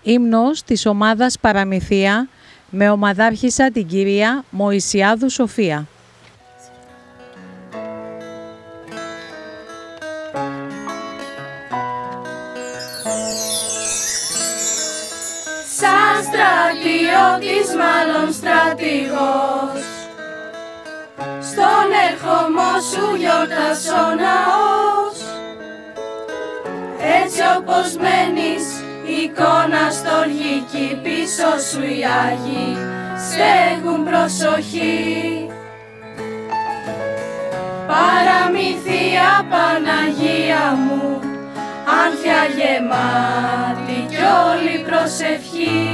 Ύμνος της ομάδας Παραμυθία με ομαδάρχησα την κυρία Μωυσιάδου Σοφία. Σαν στρατιώτης, μάλλον στρατηγός, στον ερχομό σου γιορτάς ο ναός. Έτσι όπως μένεις, εικόνα στοργική, πίσω σου οι Άγιοι στέκουν προσοχή. Παραμυθία, Παναγία μου, άνθια γεμάτη κι όλη προσευχή.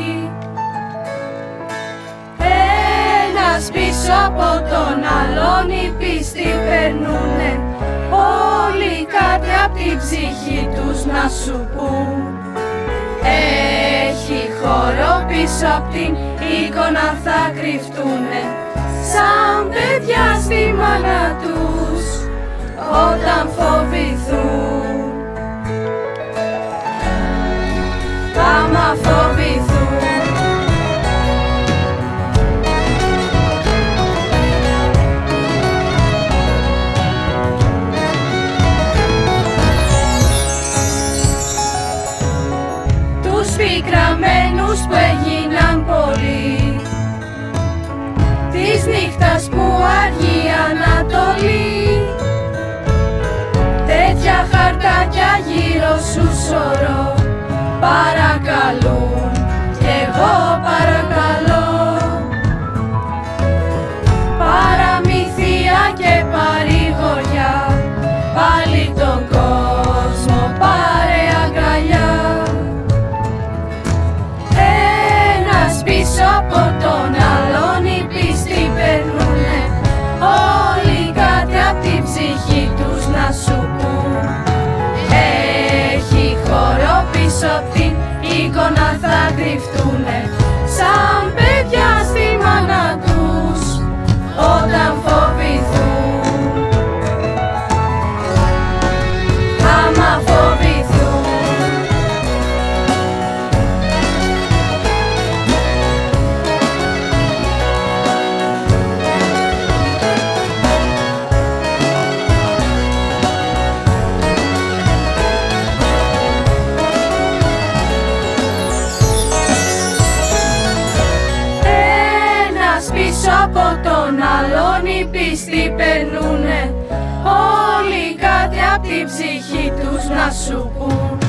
Ένας πίσω από τον άλλον οι πίστοι περνούνε, όλοι κάτι απ' την ψυχή τους να σου πούν. Έχει χώρο πίσω απ' την εικόνα, θα κρυφτούνε σαν παιδιά στη μάνα τους όταν φοβηθούν. Άμα φοβηθούν. Τους πικραμένους που έγιναν πολλοί, της νύχτας που αργεί Ανατολή, τέτοια χαρτάκια γύρω σου σωρό παρακαλούν κι εγώ παρακαλώ. Παραμυθία και παρηγοριά, πάλι τον κόσμο πάρε αγκαλιά. Ένας πίσω από τον άλλον οι πίστοι περνούνε, όλοι κάτι απ' την ψυχή τους να σου πούν. Έχει χώρο πίσω απ' την εικόνα, θα κρυφτούνε σαν παιδιά στη μάνα τους όταν φοβηθούν. Άμα φοβηθούν. Πίσω από τον άλλον οι πίστοι περνούνε, όλοι κάτι απ' την ψυχή τους να σου πούν.